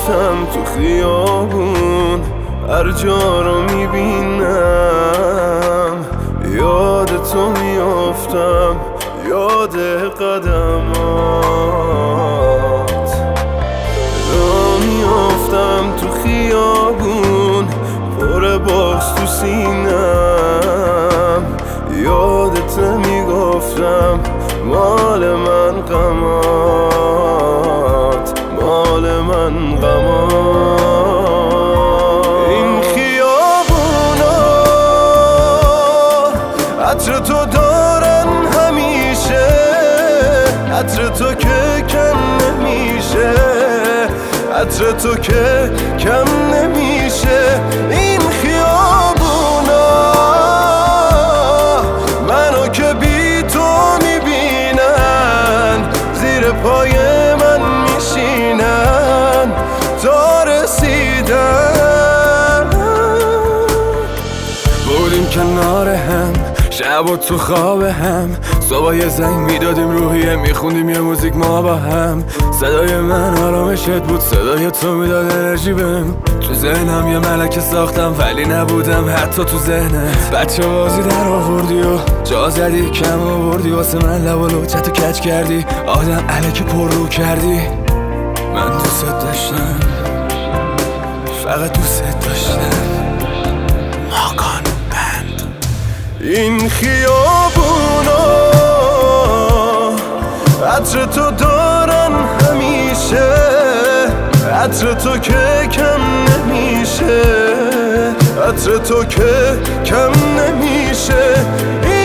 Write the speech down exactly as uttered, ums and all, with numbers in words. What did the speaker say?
میافتم تو خیابون، هر جا رو میبینم یاد تو میافتم، یاد قدمات. را میافتم تو خیابون پر باز تو سینم، یادت میگفتم مال من غمات، مال من غمات. این خیابونا عطر تو دارن همیشه، عطر تو که کم نمیشه، عطر تو که کم نمیشه. این خیابونا منو که بی تو میبینن، زیر پای من میشینن تا رسیدن. بودیم کنار هم، شب و تو خواب هم، صبح یه زنگ میدادیم روحیه، میخوندیم یه موزیک ما با هم. صدای من آرامشت بود، صدای تو میداد انرژی بهم. تو ذهنم یه ملکه ساختم ولی نبودم حتی تو ذهنت. بچه بازی در آوردی و جا زدی کم آوردی، واسه من لب و لوچتو کج کردی، آدم الکی پر رو کردی. من دوست داشتم، فقط دوست داشتم. ماکان بند. این خیابونا عطر تو دارن همیشه، عطر تو که کم نمیشه، عطر تو که کم نمیشه.